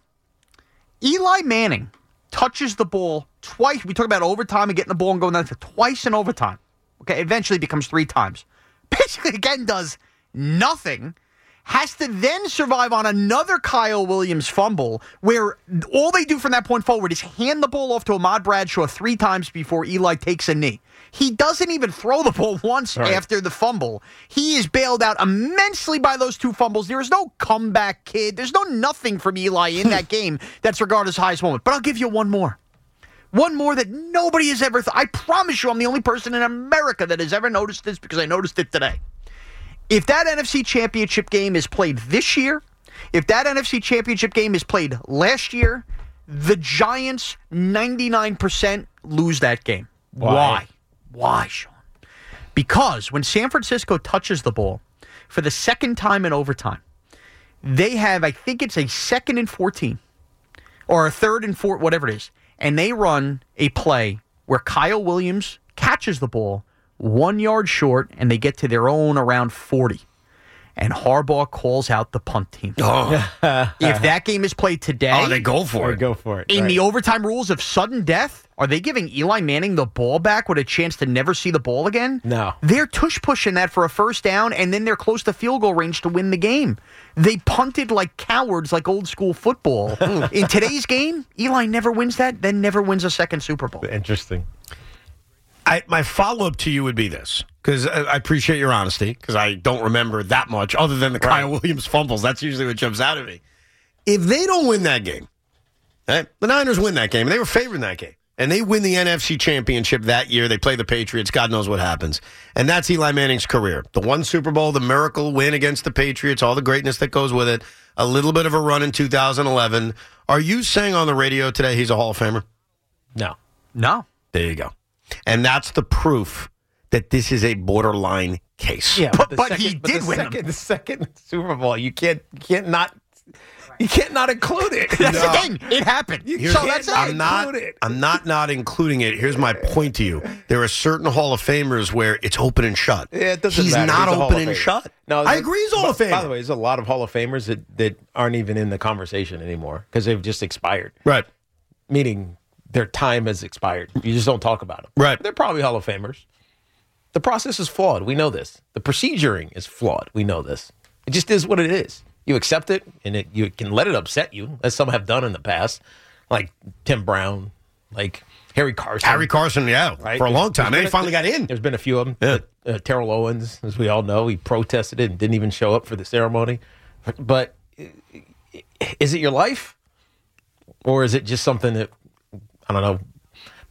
Eli Manning touches the ball twice. We talk about overtime and getting the ball and going down to twice in overtime. Okay, eventually becomes three times. Basically, again, does nothing. Has to then survive on another Kyle Williams fumble where all they do from that point forward is hand the ball off to Ahmad Bradshaw three times before Eli takes a knee. He doesn't even throw the ball once Right. after the fumble. He is bailed out immensely by those two fumbles. There is no comeback kid. There's no nothing from Eli in that game that's regarded as highest moment. But I'll give you one more. One more that nobody has ever thought. I promise you I'm the only person in America that has ever noticed this because I noticed it today. If that N F C Championship game is played this year, if that N F C Championship game is played last year, the Giants ninety-nine percent lose that game. Why? Why? Why, Sean? Because when San Francisco touches the ball for the second time in overtime, they have, I think it's a second and fourteen or a third and four, whatever it is, and they run a play where Kyle Williams catches the ball one yard short, and they get to their own around forty. And Harbaugh calls out the punt team. Oh. If that game is played today... Oh, they go for Or it. go for it. In right. the overtime rules of sudden death, are they giving Eli Manning the ball back with a chance to never see the ball again? No. They're tush-pushing that for a first down, and then they're close to field goal range to win the game. They punted like cowards, like old school football. In today's game, Eli never wins that, then never wins a second Super Bowl. Interesting. I, my follow-up to you would be this, because I, I appreciate your honesty, because I don't remember that much other than the Right. Kyle Williams fumbles. That's usually what jumps out at me. If they don't win that game, right, the Niners win that game, and they were favored in that game, and they win the N F C Championship that year, they play the Patriots, God knows what happens. And that's Eli Manning's career. The one Super Bowl, the miracle win against the Patriots, all the greatness that goes with it, a little bit of a run in two thousand eleven. Are you saying on the radio today he's a Hall of Famer? No. No. There you go. And that's the proof that this is a borderline case. Yeah, But- the but second, he but did the win second, them. The second Super Bowl, you can't, you can't not, you can't not include it. That's No. the thing. It happened. Here's- So that's I'm it. not. Include it. I'm not not including it. Here's my point to you: there are certain Hall of Famers where it's open and shut. Yeah, it doesn't he's matter. not He's a Hall open of and Famer. shut. No, I agree. He's a Hall of By Famer. the way, there's a lot of Hall of Famers that, that aren't even in the conversation anymore because they've just expired. Right. Meaning their time has expired. You just don't talk about them. Right. They're probably Hall of Famers. The process is flawed. We know this. The proceduring is flawed. We know this. It just is what it is. You accept it, and it, you can let it upset you, as some have done in the past, like Tim Brown, like Harry Carson. Harry Carson, yeah, Right? for a long time. There's And he been a- finally got in. There's been a few of them. Yeah. Uh, Terrell Owens, as we all know, he protested it and didn't even show up for the ceremony. But is it your life? Or is it just something that, I don't know,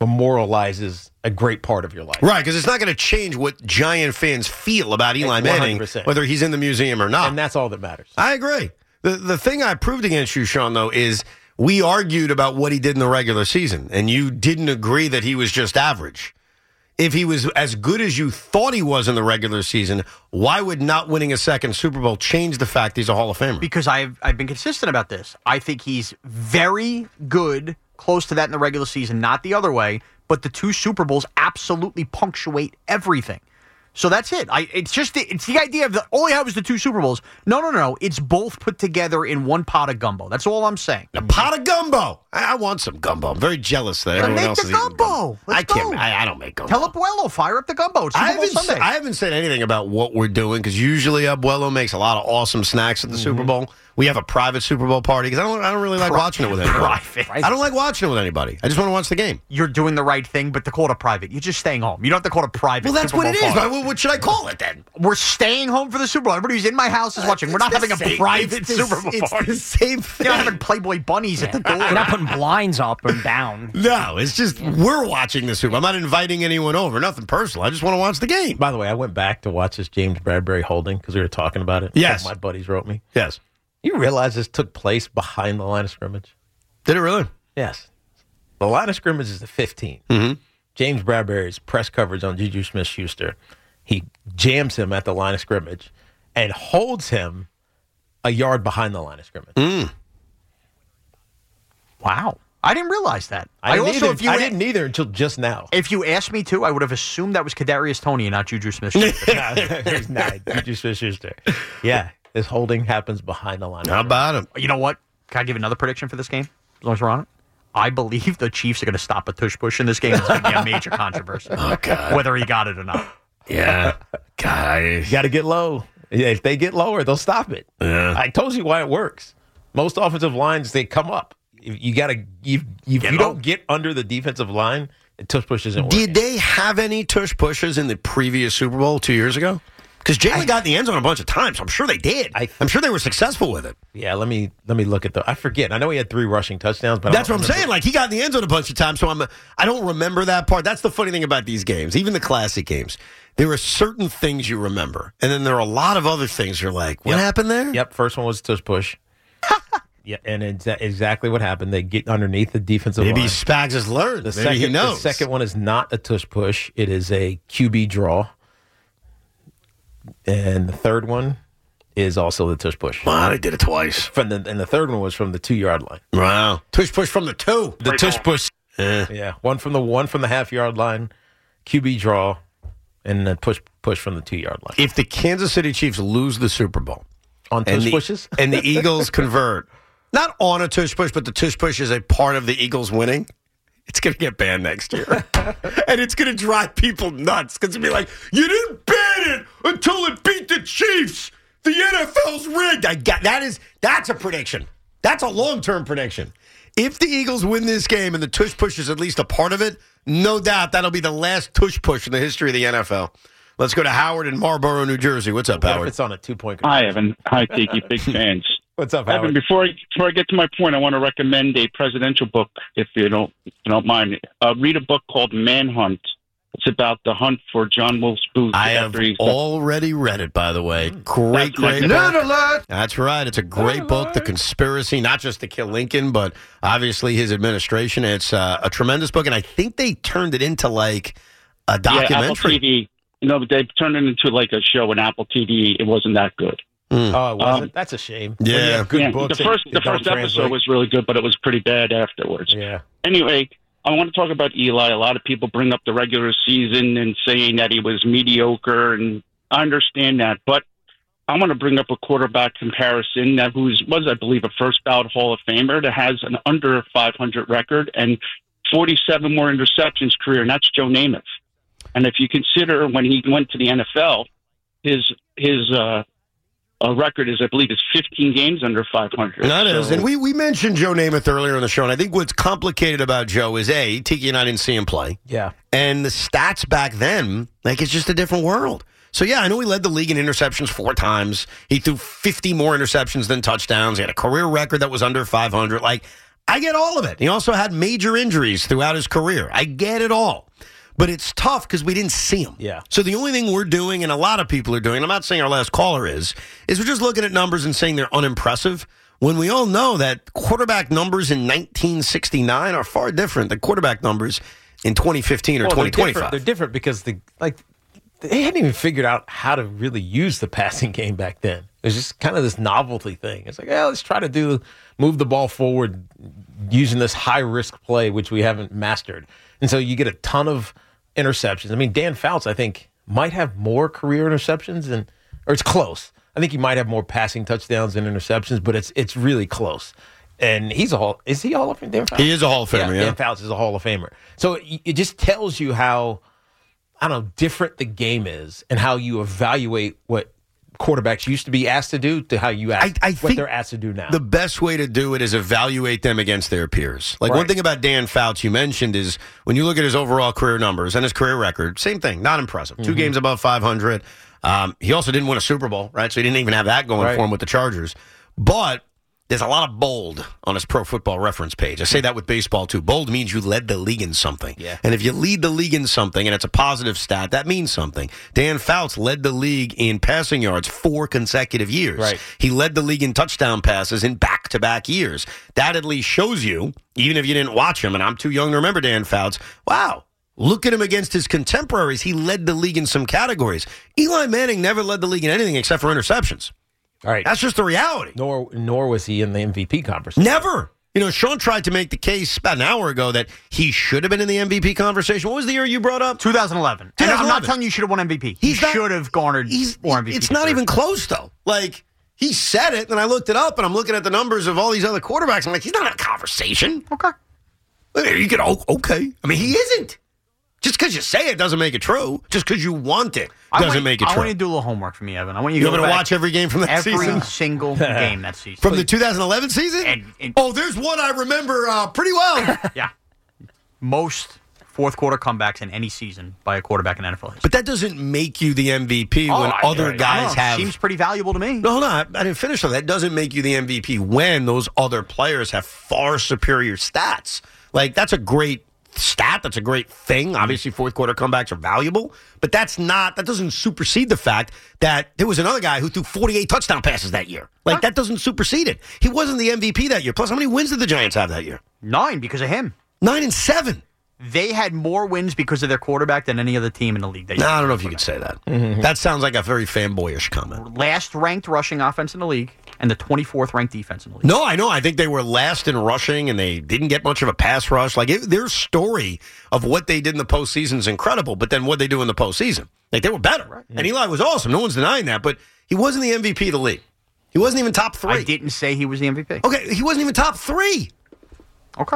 memorializes a great part of your life. Right, because it's not going to change what Giant fans feel about Eli one Manning, hundred percent. whether he's in the museum or not. And that's all that matters. I agree. The the thing I proved against you, Sean, though, is we argued about what he did in the regular season, and you didn't agree that he was just average. If he was as good as you thought he was in the regular season, why would not winning a second Super Bowl change the fact he's a Hall of Famer? Because I've I've been consistent about this. I think he's very good, close to that in the regular season, not the other way. But the two Super Bowls absolutely punctuate everything. So that's it. I, it's just the, it's the idea of the all he had was the two Super Bowls. No, no, no, no. It's both put together in one pot of gumbo. That's all I'm saying. A pot of gumbo. I, I want some gumbo. I'm very jealous that Then everyone make else the is eating gumbo. gumbo. Let's I can't. go. I, I don't make gumbo. Tell Abuelo, fire up the gumbo. It's Super I Bowl haven't, Sunday. said, I haven't said anything about what we're doing because usually Abuelo makes a lot of awesome snacks at the mm-hmm. Super Bowl. We have a private Super Bowl party because I don't. I don't really like Pri- watching it with anybody. Private. I don't like watching it with anybody. I just want to watch the game. You're doing the right thing, but to call it a private, you're just staying home. You don't have to call it a private. Well, that's Super what Bowl it is. party. What, what should I call it then? We're staying home for the Super Bowl. Everybody who's in my house is watching. We're not having a same, private it's Super the, Bowl it's party. the same thing. You're not having Playboy bunnies at the door. You're not putting blinds up and down. No, it's just we're watching the Super Bowl. I'm not inviting anyone over. Nothing personal. I just want to watch the game. By the way, I went back to watch this James Bradbury holding because we were talking about it. Yes. My buddies wrote me. Yes. You realize this took place behind the line of scrimmage? Did it really? Yes. The line of scrimmage is the fifteen. Mm-hmm. James Bradbury's press coverage on Juju Smith-Schuster, he jams him at the line of scrimmage and holds him a yard behind the line of scrimmage. Mm. Wow. I didn't realize that. I, didn't, also, either, if you I a- didn't either until just now. If you asked me to, I would have assumed that was Kadarius Toney and not Juju Smith-Schuster. It's not Juju Smith-Schuster. Yeah, this holding happens behind the line. How about him? You know what? Can I give another prediction for this game? As long as we're on it. I believe the Chiefs are going to stop a tush push in this game. It's going to be a major controversy. Oh, God. Whether he got it or not. Yeah. God. You got to get low. If they get lower, they'll stop it. Yeah. I told you why it works. Most offensive lines, they come up. You got to, if you Get don't low. get under the defensive line, the tush push isn't working. Did they have any tush pushes in the previous Super Bowl two years ago? Because Jalen got in the end zone a bunch of times. I'm sure they did. I, I'm sure they were successful with it. Yeah, let me let me look at the. I forget. I know he had three rushing touchdowns, but That's I what don't I'm remember. saying. Like, he got in the end zone a bunch of times, so I'm, I don't remember that part. That's the funny thing about these games, even the classic games. There are certain things you remember, and then there are a lot of other things you're like, what Yep. happened there? Yep, first one was tush push. Yeah, and it's exactly what happened. They get underneath the defensive Maybe line. Spags has learned. The Maybe second, he knows. The second one is not a tush push. It is a Q B draw. And the third one is also the tush push. Wow, they did it twice. From the, and the third one was from the two-yard line. Wow. Tush push from the two. The tush push. Eh. Yeah, one from the one from the half-yard line, Q B draw, and then push push from the two-yard line. If the Kansas City Chiefs lose the Super Bowl On and tush the, pushes? and the Eagles convert, not on a tush push, but the tush push is a part of the Eagles winning, it's going to get banned next year. And it's going to drive people nuts because it'll be like, you didn't ban it until it beat the Chiefs. The N F L's rigged. I got, that is, that's a prediction. That's a long-term prediction. If the Eagles win this game and the tush push is at least a part of it, no doubt that'll be the last tush push in the history of the N F L. Let's go to Howard in Marlboro, New Jersey. What's up, What Howard? if it's on a two-point Hi, Evan. Hi, Tiki. Big fans. What's up, Evan, Howard? before I, before I get to my point, I want to recommend a presidential book, if you don't if you don't mind. Uh, read a book called Manhunt. It's about the hunt for John Wilkes Booth. I have after he's- already read it, by the way. Great, That's my great nerd book. alert! That's right. It's a great book, The Conspiracy, not just to kill Lincoln, but obviously his administration. It's uh, a tremendous book, and I think they turned it into like a Yeah, Apple documentary. T V. No, but they turned it into like a show on Apple T V. It wasn't that good. Mm. Oh, it wasn't? Um, That's a shame. Yeah. When you have good Yeah, books the that- first that the don't first episode translate. was really good, but it was pretty bad afterwards. Yeah. Anyway, I want to talk about Eli. A lot of people bring up the regular season and saying that he was mediocre, and I understand that. But I want to bring up a quarterback comparison that who's was, I believe, a first ballot Hall of Famer that has an under five hundred record and forty-seven more interceptions career, and that's Joe Namath. And if you consider when he went to the N F L, his his uh, uh, record is, I believe, is fifteen games under five hundred. That is. So- And we, we mentioned Joe Namath earlier in the show, and I think what's complicated about Joe is, A, Tiki and I didn't see him play. Yeah. And the stats back then, like, it's just a different world. So, yeah, I know he led the league in interceptions four times. He threw fifty more interceptions than touchdowns. He had a career record that was under five hundred. Like, I get all of it. He also had major injuries throughout his career. I get it all. But it's tough because we didn't see him. Yeah. So the only thing we're doing, and a lot of people are doing, and I'm not saying our last caller is, is we're just looking at numbers and saying they're unimpressive, when we all know that quarterback numbers in nineteen sixty-nine are far different than quarterback numbers in twenty fifteen or well, twenty twenty-five. They're different, they're different because the like they hadn't even figured out how to really use the passing game back then. It was just kind of this novelty thing. It's like, yeah, let's try to do move the ball forward using this high-risk play, which we haven't mastered. And so you get a ton of interceptions. I mean, Dan Fouts, I think, might have more career interceptions, than, or it's close. I think he might have more passing touchdowns than interceptions, but it's it's really close. And he's a Hall. Is he a Hall of Famer? Dan Fouts? He is a Hall of Famer, yeah. Dan Fouts is a Hall of Famer. So it, it just tells you how, I don't know, different the game is and how you evaluate what quarterbacks used to be asked to do to how you ask I, I what think they're asked to do now. The best way to do it is evaluate them against their peers. Like, Right. one thing about Dan Fouts you mentioned is when you look at his overall career numbers and his career record, same thing, not impressive. Two Mhm. games above five hundred. Um, he also didn't win a Super Bowl, right? So he didn't even have that going Right. for him with the Chargers. But there's a lot of bold on his Pro Football Reference page. I say that with baseball, too. Bold means you led the league in something. Yeah. And if you lead the league in something and it's a positive stat, that means something. Dan Fouts led the league in passing yards four consecutive years. Right. He led the league in touchdown passes in back-to-back years. That at least shows you, even if you didn't watch him, and I'm too young to remember Dan Fouts, wow, look at him against his contemporaries. He led the league in some categories. Eli Manning never led the league in anything except for interceptions. All right. That's just the reality. Nor nor was he in the M V P conversation. Never. You know, Sean tried to make the case about an hour ago that he should have been in the M V P conversation. What was the year you brought up? twenty eleven. And I'm not telling you you should have won M V P. He He's not- should have garnered He's, more M V P. it's not even close, though. Like, he said it, and I looked it up, and I'm looking at the numbers of all these other quarterbacks. I'm like, he's not in a conversation. Okay. You could, oh, okay. I mean, he isn't. Just because you say it doesn't make it true. Just because you want it I doesn't want, make it I true. want you to do a little homework for me, Evan. I want you, You to want go me to back watch every game from that every season? single game that season. From the two thousand eleven season? And, and, oh, there's one I remember uh, pretty well. yeah. Most fourth quarter comebacks in any season by a quarterback in N F L history. But that doesn't make you the M V P Oh, when I- other I don't guys know. have. Seems pretty valuable to me. No, hold on. I, I didn't finish though. That doesn't make you the M V P when those other players have far superior stats. Like, that's a great stat. That's a great thing. Obviously, fourth quarter comebacks are valuable, but that's not, that doesn't supersede the fact that there was another guy who threw forty-eight touchdown passes that year. Like, that doesn't supersede it. He wasn't the M V P that year. Plus, how many wins did the Giants have that year? Nine because of him. Nine and seven. They had more wins because of their quarterback than any other team in the league. They No, I don't know if you could say that. That sounds like a very fanboyish comment. Last ranked rushing offense in the league and the twenty-fourth ranked defense in the league. No, I know. I think they were last in rushing, and they didn't get much of a pass rush. Like, it, their story of what they did in the postseason is incredible, but then what they do in the postseason. Like, they were better. Right. And Eli was awesome. No one's denying that, but he wasn't the M V P of the league. He wasn't even top three. I didn't say he was the M V P. Okay, he wasn't even top three. Okay.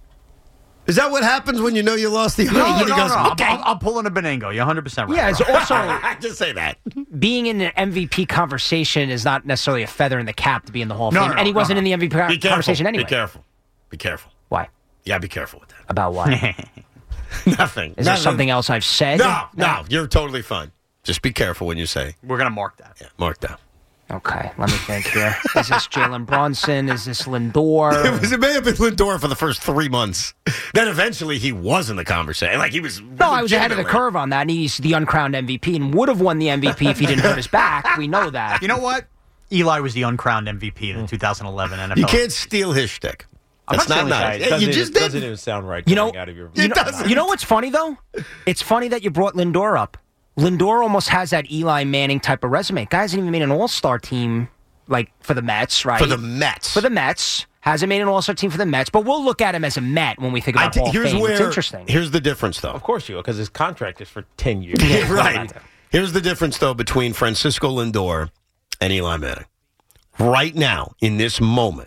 Is that what happens when you know you lost the No, no, argument? no, He goes, no. okay. I'm, I'm pulling a Benengo. You're one hundred percent right. Yeah, it's also just say that. being in an M V P conversation is not necessarily a feather in the cap to be in the Hall of No, Fame, no, and he no, wasn't no. in the M V P Be careful. conversation anyway. Be careful. Be careful. Why? Yeah, be careful with that. About why? Nothing. Is there Nothing. something else I've said? No, no, you're totally fine. Just be careful when you say. We're going to mark that. Yeah, mark that. Okay, let me think here. Is this Jalen Brunson? Is this Lindor? It, was, it may have been Lindor for the first three months. Then eventually he was in the conversation. Like, he was. No, I was ahead of the legitimately- curve on that, and he's the uncrowned M V P and would have won the M V P if he didn't hurt his back. We know that. You know what? Eli was the uncrowned M V P of the two thousand eleven N F L. You can't steal his shtick. I'm That's not not, stealing nice. his Yeah, you Doesn't just even, did. doesn't even sound right You coming know, out of your you know, doesn't. you know what's funny, though? It's funny that you brought Lindor up. Lindor almost has that Eli Manning type of resume. Guy hasn't even made an all-star team, like, for the Mets, right? For the Mets. For the Mets. Hasn't made an all-star team for the Mets, but we'll look at him as a Met when we think I about t- Hall of here's Fame. where, It's interesting. Here's the difference, though. Of course you will, because his contract is for ten years. Yeah, right. Here's the difference, though, between Francisco Lindor and Eli Manning. Right now, in this moment,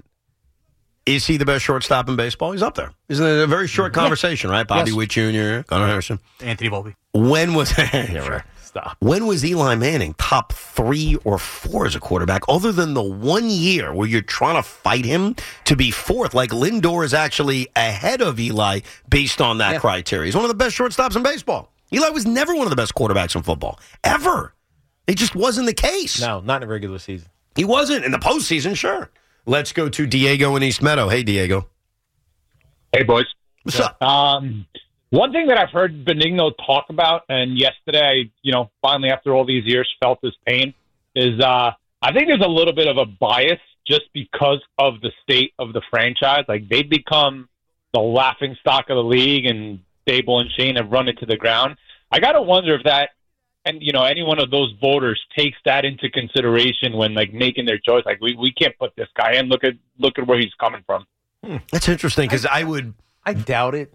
is he the best shortstop in baseball? He's up there. It's a very short conversation, right? Bobby Yes. Witt Junior, Gunnar Harrison. Anthony Volpe. When was Yeah, right. Stop. when was Eli Manning top three or four as a quarterback, other than the one year where you're trying to fight him to be fourth? Like, Lindor is actually ahead of Eli based on that Yeah. criteria. He's one of the best shortstops in baseball. Eli was never one of the best quarterbacks in football, ever. It just wasn't the case. No, not in the regular season. He wasn't. In the postseason, sure. Let's go to Diego in East Meadow. Hey, Diego. Hey, boys. What's up? Um, one thing that I've heard Benigno talk about, and yesterday, I, you know, finally after all these years felt this pain, is uh, I think there's a little bit of a bias just because of the state of the franchise. Like, they've become the laughing stock of the league, and Dable and Shane have run it to the ground. I got to wonder if that, and, you know, any one of those voters takes that into consideration when, like, making their choice. Like, we, we can't put this guy in. Look at, look at where he's coming from. Hmm. That's interesting because I, I would... I doubt it.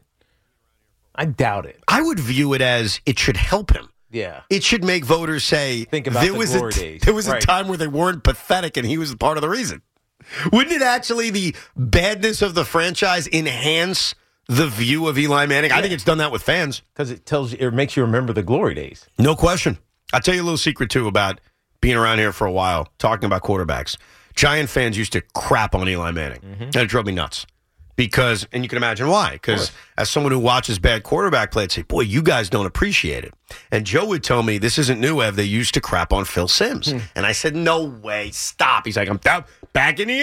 I doubt it. I would view it as it should help him. Yeah. It should make voters say, Think about there the was, glory a, days. there was Right. a time where they weren't pathetic and he was part of the reason. Wouldn't it actually, the badness of the franchise, enhance the view of Eli Manning? Yeah. I think it's done that with fans. Because it tells you, it makes you remember the glory days. No question. I'll tell you a little secret, too, about being around here for a while, talking about quarterbacks. Giant fans used to crap on Eli Manning. Mm-hmm. And it drove me nuts. Because, and you can imagine why, because as someone who watches bad quarterback play, I'd say, boy, you guys don't appreciate it. And Joe would tell me, this isn't new, Ev. They used to crap on Phil Simms. Hmm. And I said, no way, stop. He's like, I'm down, back in the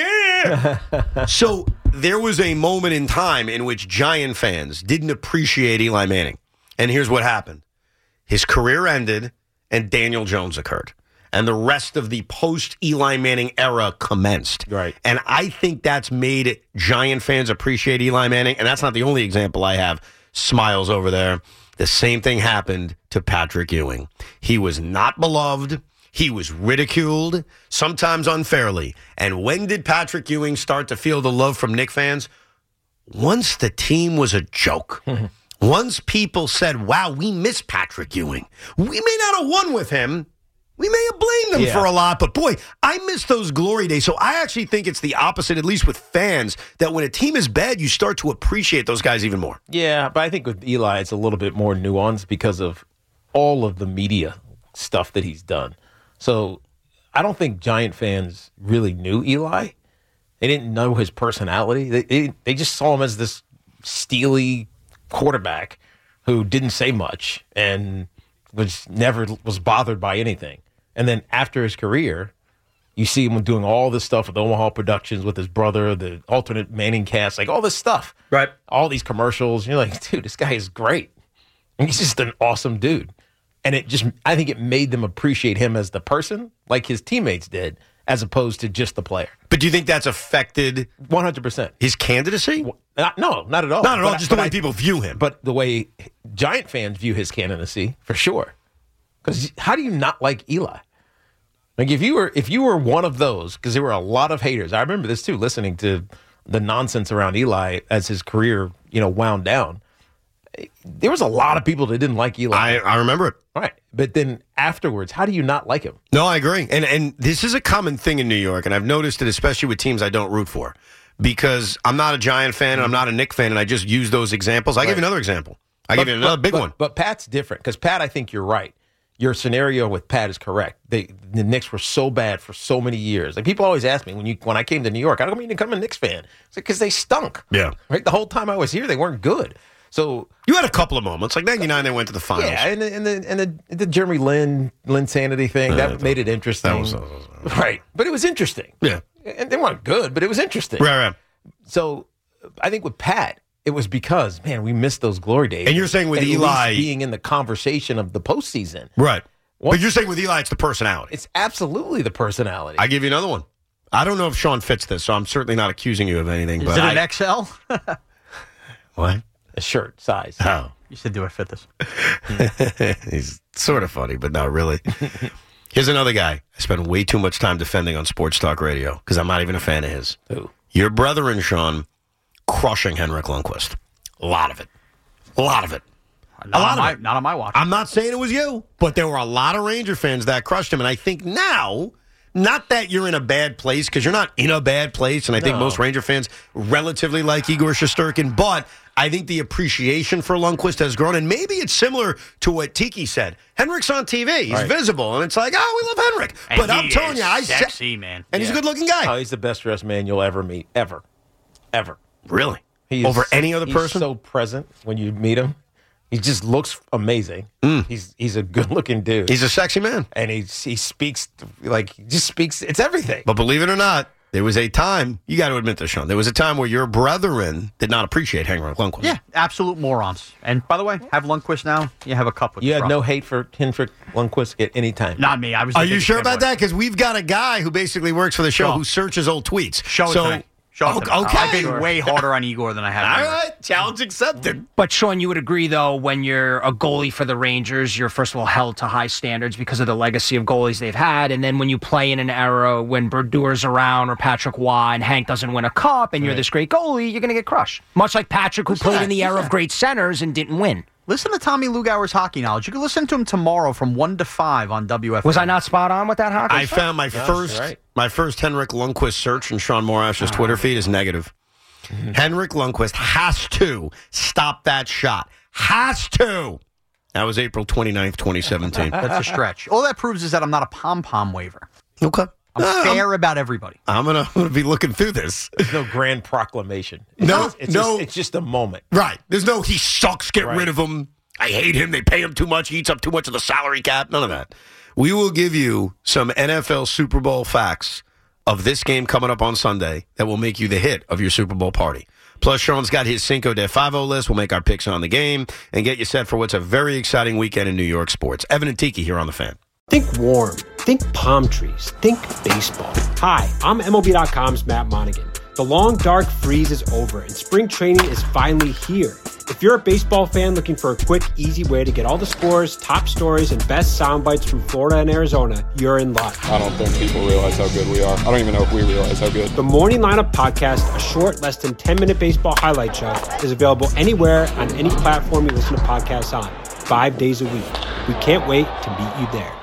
air. So there was a moment in time in which Giant fans didn't appreciate Eli Manning. And here's what happened. His career ended, and Daniel Jones occurred. And the rest of the post-Eli Manning era commenced. Right. And I think that's made Giant fans appreciate Eli Manning. And that's not the only example I have. Smiles over there. The same thing happened to Patrick Ewing. He was not beloved. He was ridiculed, sometimes unfairly. And when did Patrick Ewing start to feel the love from Knicks fans? Once the team was a joke. Once people said, wow, we miss Patrick Ewing. We may not have won with him. We may have blamed them Yeah. for a lot, but boy, I miss those glory days. So I actually think it's the opposite, at least with fans, that when a team is bad, you start to appreciate those guys even more. Yeah, but I think with Eli, it's a little bit more nuanced because of all of the media stuff that he's done. So I don't think Giant fans really knew Eli. They didn't know his personality. They, they, they just saw him as this steely quarterback who didn't say much and was never was bothered by anything. And then after his career, you see him doing all this stuff with Omaha Productions with his brother, the alternate Manning cast, like all this stuff. Right. All these commercials. You're like, dude, this guy is great. And he's just an awesome dude. And it just, I think it made them appreciate him as the person, like his teammates did, as opposed to just the player. But do you think that's affected one hundred percent his candidacy? Well, not, no, not at all. Not at all, But just I, the way I, people view him. But the way Giant fans view his candidacy, for sure. Because how do you not like Eli? Like if you were if you were one of those, because there were a lot of haters. I remember this too, listening to the nonsense around Eli as his career, you know, wound down. There was a lot of people that didn't like Eli. I, I remember it. All right. But then afterwards, how do you not like him? No, I agree. And and this is a common thing in New York, and I've noticed it especially with teams I don't root for. Because I'm not a Giant fan and I'm not a Knicks fan, and I just use those examples. I Right. give you another example. I But- give you another but- big but- one. But Pat's different because Pat, I think you're right. Your scenario with Pat is correct. They, the Knicks were so bad for so many years. Like people always ask me when you when I came to New York, how come you didn't become a Knicks fan? It's like because they stunk. Yeah. Right. The whole time I was here, they weren't good. So You had a couple of moments. Like ninety-nine, they went to the finals. yeah, and the, and the and the, the Jeremy Lin Lin sanity thing that Uh, made it interesting. that was- that was- right, but it was interesting. Yeah. And they weren't good, but it was interesting. Right, right. So I think with Pat, it was because man, we missed those glory days. And you're saying with At Eli- least being in the conversation of the postseason. Right. What- But you're saying with Eli, it's the personality. It's absolutely the personality. I give you another one. I don't know if Sean fits this, so I'm certainly not accusing you of anything. Is but it I, an X L? What? A shirt size. Oh. You said, do I fit this? He's sort of funny, but not really. Here's another guy I spend way too much time defending on Sports Talk Radio because I'm not even a fan of his. Who? Your brother and Sean crushing Henrik Lundqvist. A lot of it. A lot of it. Not, a lot on my, of it. not on my watch. I'm not saying it was you, but there were a lot of Ranger fans that crushed him. And I think now, not that you're in a bad place, because you're not in a bad place, and I think No. most Ranger fans relatively like Igor Shesterkin, but I think the appreciation for Lundqvist has grown, and maybe it's similar to what Tiki said. Henrik's on T V. He's Right. visible, and it's like, oh, we love Henrik. And But he I'm telling is you, I sexy, man. And he's a Yeah. good-looking guy. Oh, he's the best dressed man you'll ever meet, ever, ever. Really? He is- Over any other he's person? so present when you meet him. He just looks amazing. He's he's a good looking dude. He's a sexy man. and he he speaks like he just speaks. It's everything. But believe it or not, There was a time, you got to admit this, Sean, there was a time where your brethren did not appreciate Henrik Lundqvist. Yeah, absolute morons. And by the way, have Lundqvist now, you have a cup with You had Trump. no hate for Henrik Lundqvist at any time. Not me. I was. Are you sure about that? Because we've got a guy who basically works for the show Show. who searches old tweets. Show it so, to me. Show it to me. Okay. I've been way harder on Igor than I have. All Henrik. right, challenge accepted. But Sean, you would agree though, when you're a goalie for the Rangers, you're first of all held to high standards because of the legacy of goalies they've had, and then when you play in an era when Berdure's around or Patrick Waugh and Hank doesn't win a cup, and you're Right. this great goalie, you're going to get crushed. Much like Patrick, who Who's played that? in the Who's era of that? great centers and didn't win. Listen to Tommy Lugauer's hockey knowledge. You can listen to him tomorrow from one to five on W F M. Was I not spot on with that hockey? I stuff? found my first right. my first Henrik Lundqvist search in Sean Morash's Twitter feed is negative. Henrik Lundqvist has to stop that shot. Has to. That was April twenty-ninth, twenty seventeen. That's a stretch. All that proves is that I'm not a pom-pom waiver. Okay. I'm Um, fair about everybody. I'm going to be looking through this. There's no grand proclamation. It's No, just, it's no. Just, it's just a moment. Right. There's no he sucks, get Right. rid of him. I hate him. They pay him too much. He eats up too much of the salary cap. None of that. We will give you some N F L Super Bowl facts of this game coming up on Sunday that will make you the hit of your Super Bowl party. Plus, Sean's got his Cinco de Favo list. We'll make our picks on the game and get you set for what's a very exciting weekend in New York sports. Evan and Tiki here on The Fan. Think warm. Think palm trees. Think baseball. Hi, I'm M L B dot com's Matt Monaghan. The long, dark freeze is over, and spring training is finally here. If you're a baseball fan looking for a quick, easy way to get all the scores, top stories, and best sound bites from Florida and Arizona, you're in luck. I don't think people realize how good we are. I don't even know if we realize how good. The Morning Lineup Podcast, a short, less than ten-minute baseball highlight show, is available anywhere on any platform you listen to podcasts on, five days a week. We can't wait to meet you there.